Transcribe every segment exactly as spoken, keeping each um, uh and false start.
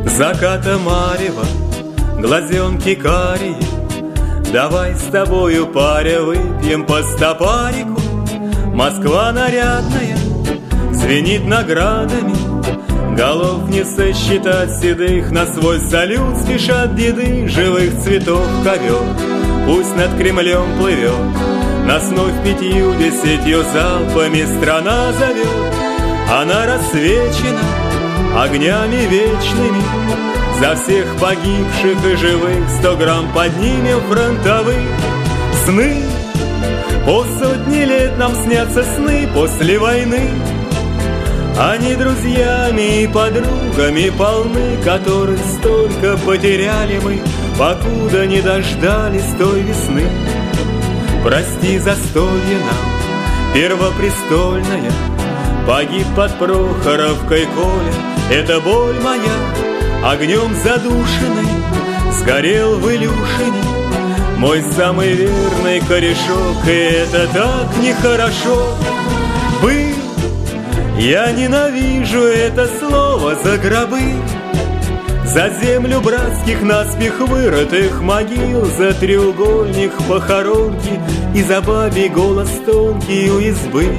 Заката марева, глазенки карие, давай с тобою, паря, выпьем по стопарику. Москва нарядная звенит наградами, голов не сосчитать седых, на свой салют спешат деды. Живых цветов ковер пусть над Кремлем плывет, нас вновь пятью десятью залпами страна зовет. Она рассвечена огнями вечными, за всех погибших и живых сто грамм поднимем фронтовых. Сны, по сотни лет нам снятся сны после войны, они друзьями и подругами полны, которых столько потеряли мы, покуда не дождались той весны. Прости застолье нам, первопрестольная, погиб под Прохоровкой Коля, это боль моя, огнем задушенный, сгорел в Илюшине мой самый верный корешок, и это так нехорошо. Был, я ненавижу это слово за гробы, за землю братских наспех вырытых могил, за треугольник похоронки и за бабий голос тонкий у избы.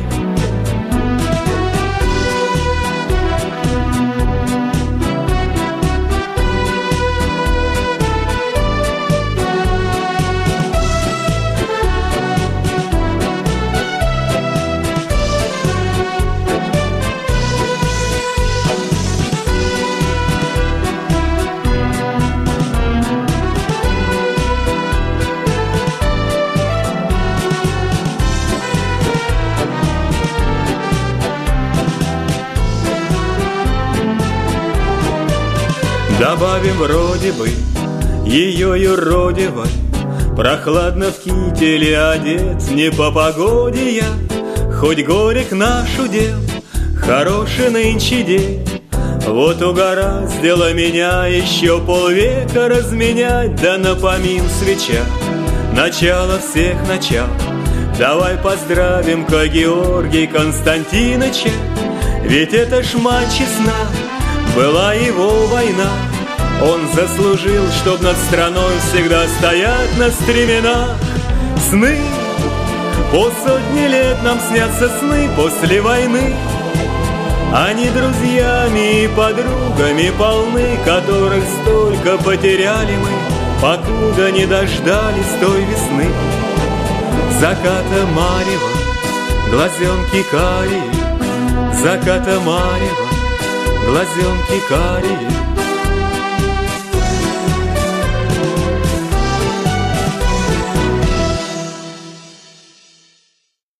Добавим вроде бы ее юродивой, прохладно в кителе одет, не по погоде я, хоть горек наш удел, хороший нынче день. Вот угораздило меня еще полвека разменять, да напомин свеча, начало всех начал. Давай поздравим-ка Георгия Константиныча, ведь это ж мать честна, была его война. Он заслужил, чтоб над страной всегда стоять на стременах. Сны, по сотни лет нам снятся сны после войны, они друзьями и подругами полны, которых столько потеряли мы, покуда не дождались той весны. Заката марева, глазенки карие, заката марева, глазенки карие,